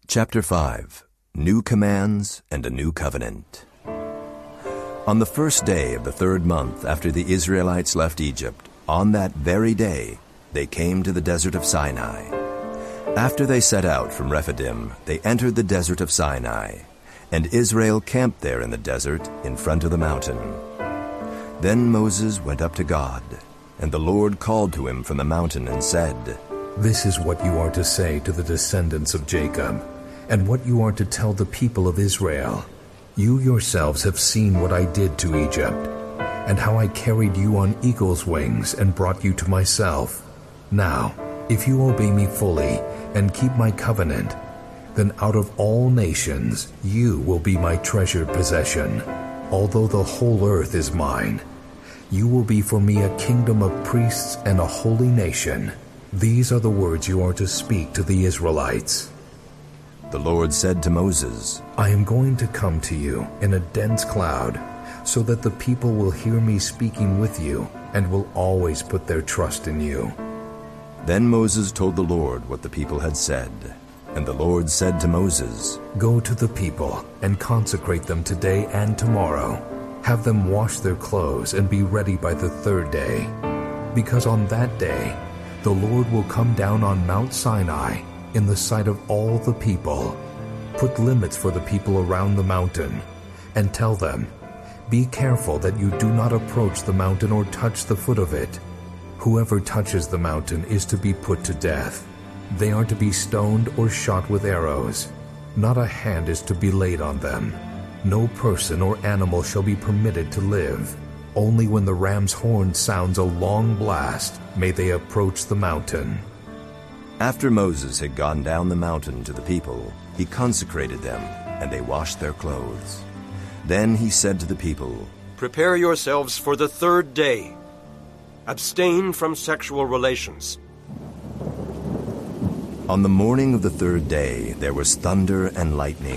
Chapter 5. New Commands and a New Covenant. On the first day of the 3rd month after the Israelites left Egypt, on that very day, they came to the desert of Sinai. After they set out from Rephidim, they entered the desert of Sinai, and Israel camped there in the desert in front of the mountain. Then Moses went up to God, and the Lord called to him from the mountain and said, "This is what you are to say to the descendants of Jacob, and what you are to tell the people of Israel. You yourselves have seen what I did to Egypt, and how I carried you on eagle's wings and brought you to myself. Now, if you obey me fully and keep my covenant, then out of all nations you will be my treasured possession. Although the whole earth is mine, you will be for me a kingdom of priests and a holy nation. These are the words you are to speak to the Israelites." The Lord said to Moses, "I am going to come to you in a dense cloud, so that the people will hear me speaking with you and will always put their trust in you." Then Moses told the Lord what the people had said. And the Lord said to Moses, "Go to the people and consecrate them today and tomorrow. Have them wash their clothes and be ready by the 3rd day. Because on that day the Lord will come down on Mount Sinai in the sight of all the people. Put limits for the people around the mountain, and tell them, 'Be careful that you do not approach the mountain or touch the foot of it. Whoever touches the mountain is to be put to death. They are to be stoned or shot with arrows. Not a hand is to be laid on them. No person or animal shall be permitted to live. Only when the ram's horn sounds a long blast may they approach the mountain." After Moses had gone down the mountain to the people, he consecrated them, and they washed their clothes. Then he said to the people, "Prepare yourselves for the 3rd day. Abstain from sexual relations." On the morning of the 3rd day there was thunder and lightning,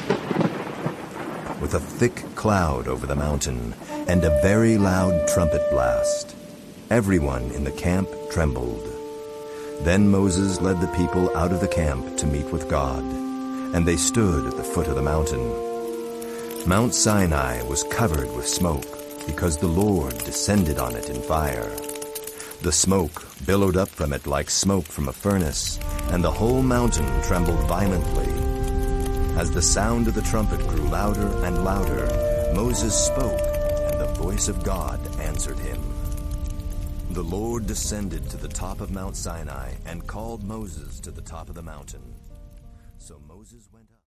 with a thick cloud over the mountain, and a very loud trumpet blast. Everyone in the camp trembled. Then Moses led the people out of the camp to meet with God, and they stood at the foot of the mountain. Mount Sinai was covered with smoke, because the Lord descended on it in fire. The smoke billowed up from it like smoke from a furnace, and the whole mountain trembled violently. As the sound of the trumpet grew louder and louder, Moses spoke, and the voice of God answered him. The Lord descended to the top of Mount Sinai and called Moses to the top of the mountain. So Moses went up.